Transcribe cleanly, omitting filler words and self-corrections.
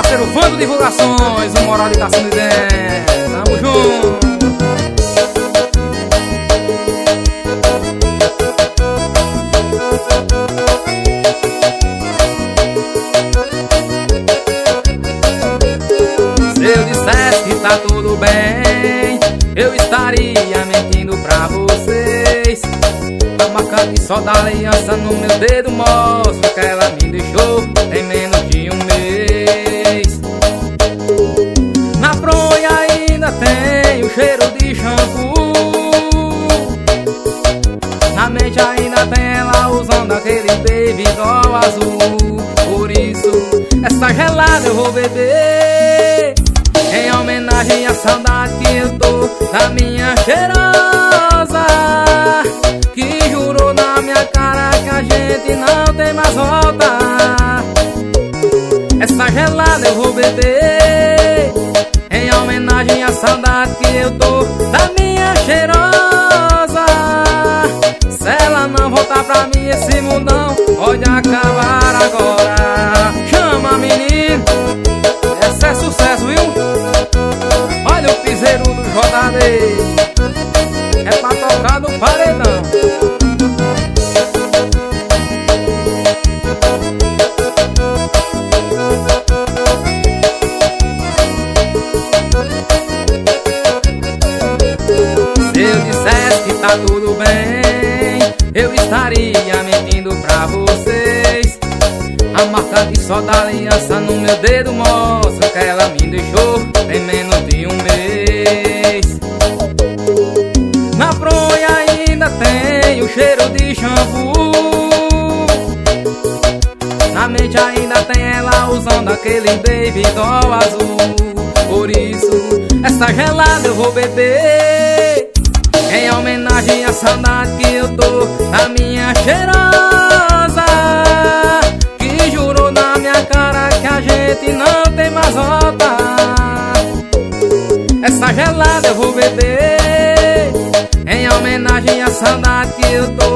parceiro Vando Divulgações, o Moral de Cassino de Dentro. Tamo junto. Se eu dissesse que tá tudo bem, eu estaria mentindo pra vocês. A marca de só da aliança no meu dedo mostra que ela me deixou tem menos de um mês. Na fronha ainda tem o cheiro de shampoo, na mente ainda tem ela usando aquele baby doll azul. Por isso, essa gelada eu vou beber, em homenagem à saudade que eu tô da minha cheirosa, que jurou na minha cara que a gente não tem mais volta. Essa gelada eu vou beber, em homenagem à saudade que eu tô da minha cheirosa. Se ela não voltar pra mim, esse mundão pode acabar agora. Chama, menino, esse é sucesso, viu? Olha o piseiro do JD, é pra tocar no paredão. Se eu dissesse que tá tudo bem, eu estaria mentindo pra vocês. A marca de só da aliança no meu dedo mostra que ela me deixou tem menos de um mês. Na fronha ainda tem o cheiro de shampoo, na mente ainda tem ela usando aquele baby doll azul. Por isso, essa gelada eu vou beber, em homenagem à saudade que eu tô da minha cheirosa, que jurou na minha cara que a gente não tem mais volta. Essa gelada eu vou beber, em homenagem à saudade que eu tô